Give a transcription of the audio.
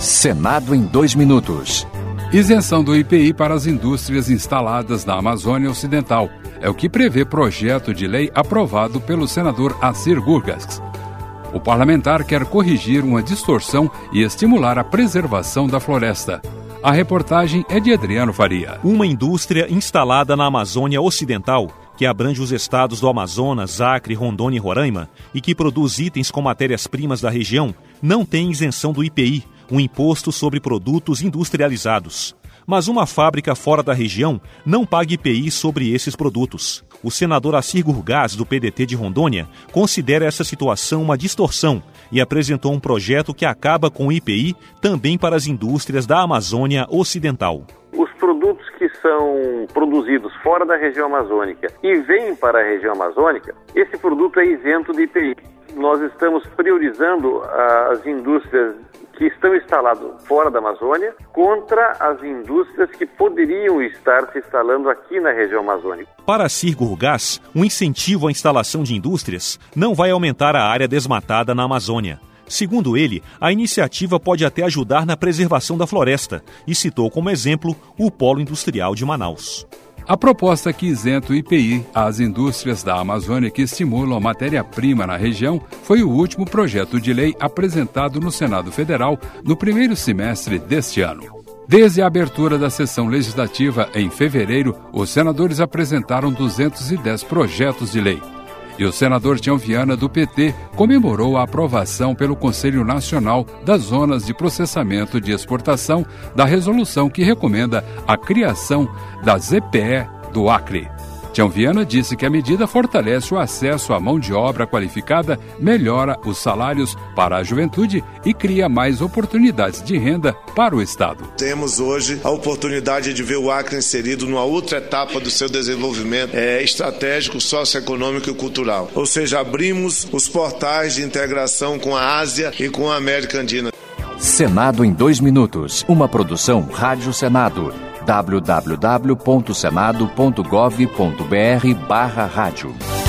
Senado em 2 minutos. Isenção do IPI para as indústrias instaladas na Amazônia Ocidental. É o que prevê projeto de lei aprovado pelo senador Assir Gurgás. O parlamentar quer corrigir uma distorção e estimular a preservação da floresta. A reportagem é de Adriano Faria. Uma indústria instalada na Amazônia Ocidental, que abrange os estados do Amazonas, Acre, Rondônia e Roraima, e que produz itens com matérias-primas da região, não tem isenção do IPI, um imposto sobre produtos industrializados. Mas uma fábrica fora da região não paga IPI sobre esses produtos. O senador Assir Gurgás, do PDT de Rondônia, considera essa situação uma distorção e apresentou um projeto que acaba com o IPI também para as indústrias da Amazônia Ocidental. Os produtos que são produzidos fora da região amazônica e vêm para a região amazônica, esse produto é isento de IPI. Nós estamos priorizando as indústrias que estão instaladas fora da Amazônia contra as indústrias que poderiam estar se instalando aqui na região amazônica. Para Assir Gurgás, um incentivo à instalação de indústrias não vai aumentar a área desmatada na Amazônia. Segundo ele, a iniciativa pode até ajudar na preservação da floresta e citou como exemplo o Polo Industrial de Manaus. A proposta que isenta o IPI às indústrias da Amazônia que estimulam a matéria-prima na região foi o último projeto de lei apresentado no Senado Federal no primeiro semestre deste ano. Desde a abertura da sessão legislativa em fevereiro, os senadores apresentaram 210 projetos de lei. E o senador Tião Viana, do PT, comemorou a aprovação pelo Conselho Nacional das Zonas de Processamento de Exportação da resolução que recomenda a criação da ZPE do Acre. Tião Viana disse que a medida fortalece o acesso à mão de obra qualificada, melhora os salários para a juventude e cria mais oportunidades de renda para o Estado. Temos hoje a oportunidade de ver o Acre inserido numa outra etapa do seu desenvolvimento estratégico, socioeconômico e cultural. Ou seja, abrimos os portais de integração com a Ásia e com a América Andina. Senado em 2 minutos. Uma produção Rádio Senado. www.senado.gov.br/rádio